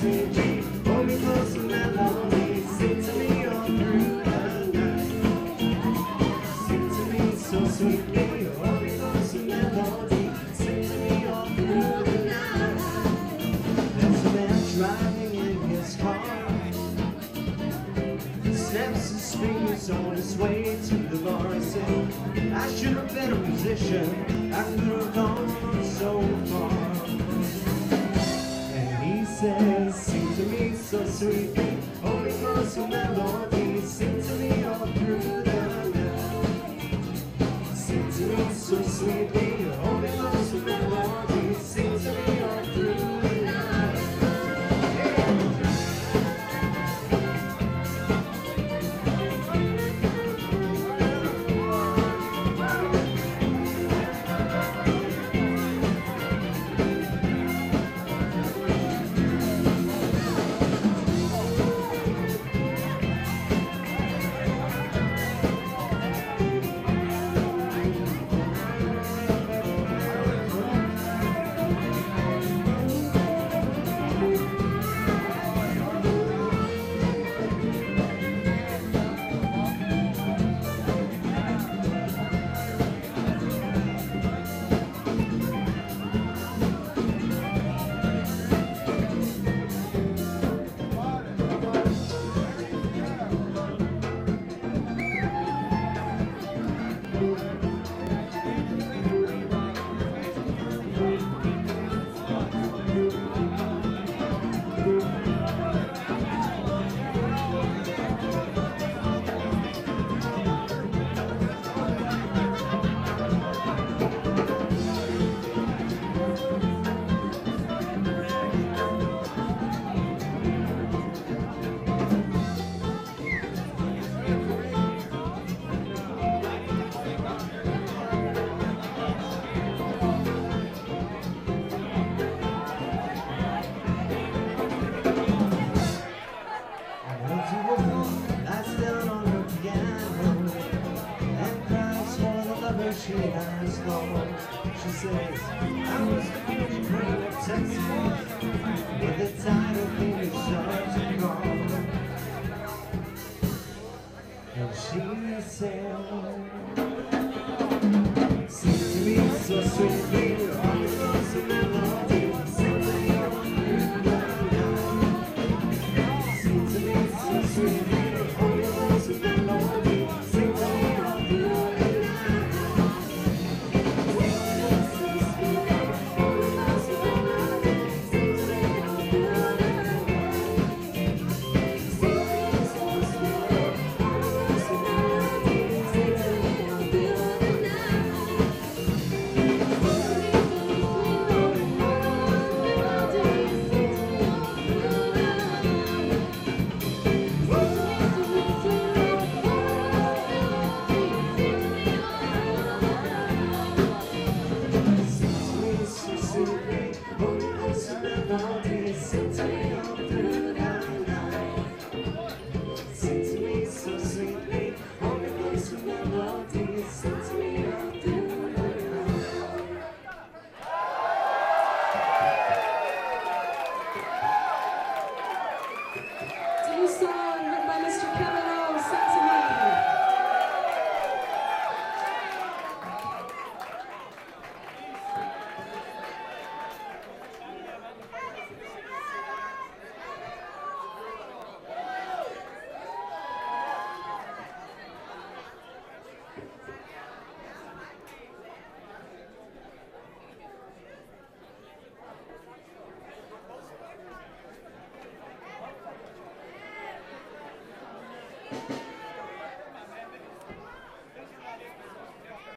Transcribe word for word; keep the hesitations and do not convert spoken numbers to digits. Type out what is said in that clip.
sweet beat. Hold me close to melody. Sing to me all through the night. Sing to me so sweetly. Hold me close to melody. Sing to me all through the night. There's a man driving in his car. Snaps his fingers on his way to the bar and said, I should have been a musician. I could have gone so far. And he says, sing to me so sweetly. Hold me close to melody. Sing to me all through the night. Sing to me so sweetly. Hold me close to melody. Sing to me all through the night. She has lost. She says, I was the beauty queen of Texas, with the title thing is such a call. And she said, sing to me so sweetly, all the songs of melody, sing to me all through the night. Sing to me so sweetly, all the songs of melody, sing to me all through the night. You